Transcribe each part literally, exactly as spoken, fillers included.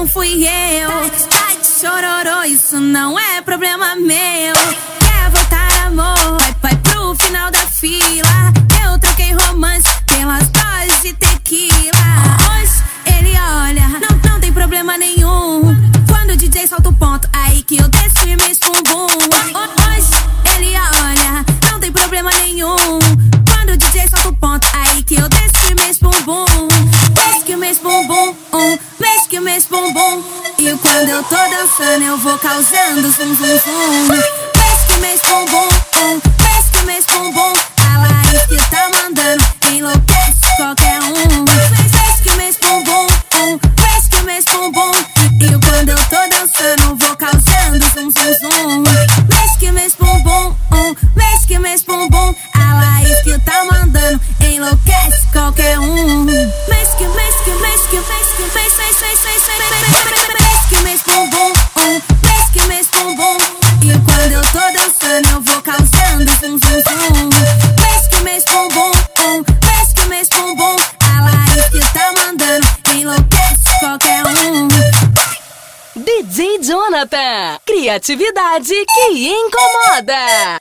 fui eu. Tá de chororô, isso não é problema meu. Quer voltar amor, vai, vai pro final da fila. Eu troquei romance pelas doses de tequila. Hoje ele olha, não, não tem problema nenhum. Quando o D J solta o ponto, aí que eu desço e mexo com bumbum. Hoje ele olha, não tem problema nenhum. Quando o D J solta o ponto, aí que eu desço e mexo com bumbum. Mexe que mexo bumbum, um, mexe que mexo bumbum. E quando eu tô dançando eu vou causando zum zum zum. Mexe que mexo bumbum, um, mexe que mexo bumbum. A Laís que tá mandando enlouquece qualquer um. Mexe que mexo bumbum, um, mexe que mexo bumbum. E quando eu tô dançando eu vou causando zum zum zum. Mexe que mexo bumbum, um, mexe que mexo bumbum. A Laís que tá mandando enlouquece qualquer um. Mexe que mexe que mexe que mexe que mexe mexe mexe mexe mexe que mexe bumbum, um, mexe que mexe bumbum. E quando eu tô dançando eu vou causando zum zum zum. Mexe que mexe bumbum, um, mexe que mexe bumbum. A Laís que tá mandando enlouquece qualquer um. D J Jonathan, criatividade que incomoda.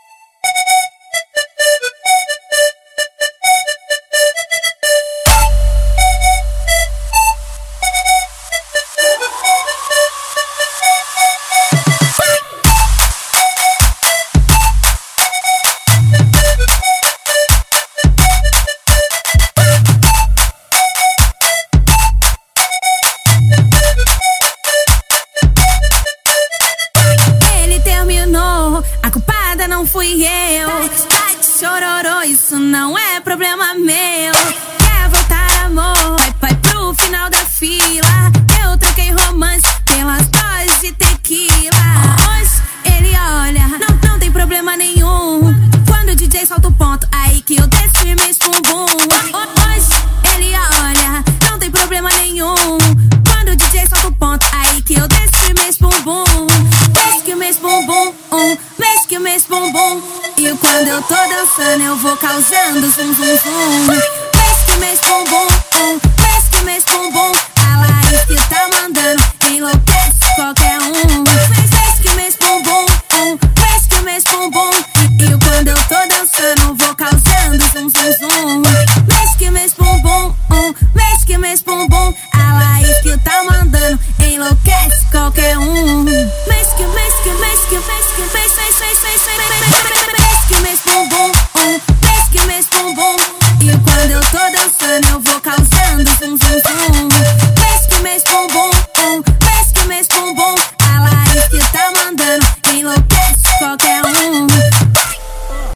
A culpada não fui eu. Tá de chororô, isso não é problema meu. Quer voltar amor, vai, vai pro final da fila. Eu troquei romance pelas doses de tequila. Hoje ele olha, não, não tem problema nenhum. Quando o D J solta o ponto, aí que eu desço e mexo com bumbum. Hoje ele olha, não tem problema nenhum. Quando o D J solta o ponto, aí que eu desço e mexo com bumbum. Mexe que mexo bumbum, um, mexe que mexo bumbum. E quando eu tô dançando eu vou causando zum zum zum. Mexe que mexo bumbum, um,